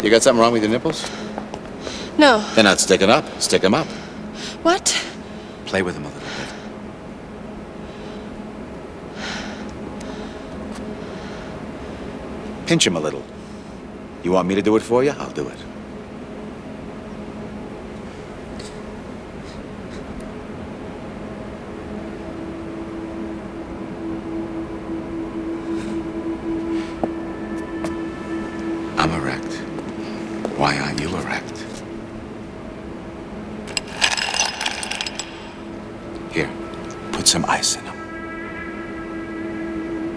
You got something wrong with your nipples? No. They're not sticking up. Stick them up. What? Play with them a little bit. Pinch them a little. You want me to do it for you? I'll do it. I'm erect. Why aren't you erect? Here, put some ice in it.